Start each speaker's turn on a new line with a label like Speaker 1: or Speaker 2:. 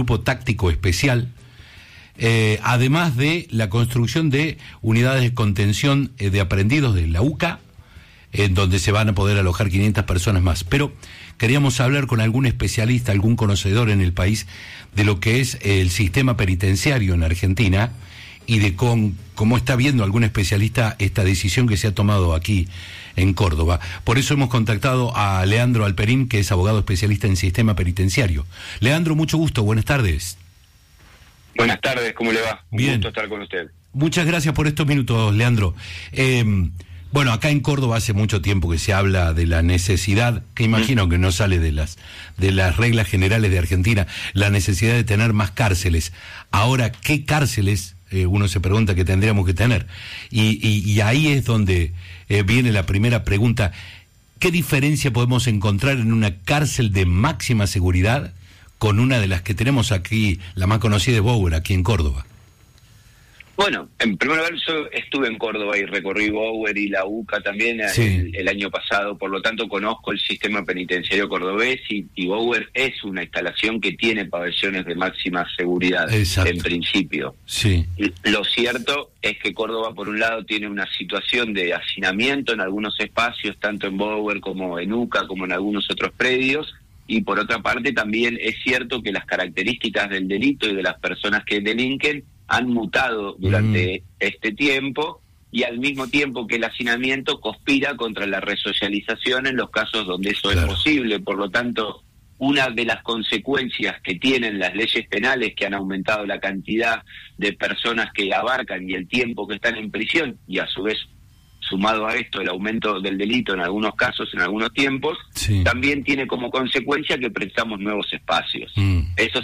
Speaker 1: grupo táctico especial, además de la construcción de unidades de contención de aprendidos de la UCA, en donde se van a poder alojar 500 personas más. Pero queríamos hablar con algún especialista, algún conocedor en el país de lo que es el sistema penitenciario en Argentina y de cómo está viendo algún especialista esta decisión que se ha tomado aquí en Córdoba. Por eso hemos contactado a Leandro Alperín, que es abogado especialista en sistema penitenciario. Leandro, mucho gusto, buenas tardes.
Speaker 2: Buenas tardes, ¿cómo le va? Un gusto estar con usted.
Speaker 1: Muchas gracias por estos minutos, Leandro. Bueno, acá en Córdoba hace mucho tiempo que se habla de la necesidad, que imagino que no sale de las reglas generales de Argentina, la necesidad de tener más cárceles. Ahora, ¿qué cárceles uno se pregunta que tendríamos que tener? Y ahí es donde viene la primera pregunta. ¿Qué diferencia podemos encontrar en una cárcel de máxima seguridad con una de las que tenemos aquí, la más conocida de Bower, aquí en Córdoba?
Speaker 2: Bueno, en primer lugar, yo estuve en Córdoba y recorrí Bower y la UCA también el año pasado, por lo tanto conozco el sistema penitenciario cordobés y Bower es una instalación que tiene pabellones de máxima seguridad. Exacto. En principio. Sí. Lo cierto es que Córdoba, por un lado, tiene una situación de hacinamiento en algunos espacios, tanto en Bower como en UCA, como en algunos otros predios, y por otra parte también es cierto que las características del delito y de las personas que delinquen han mutado durante este tiempo, y al mismo tiempo que el hacinamiento conspira contra la resocialización en los casos donde eso es posible. Por lo tanto, una de las consecuencias que tienen las leyes penales, que han aumentado la cantidad de personas que abarcan y el tiempo que están en prisión, y a su vez, sumado a esto, el aumento del delito en algunos casos, en algunos tiempos, también tiene como consecuencia que precisamos nuevos espacios. Eso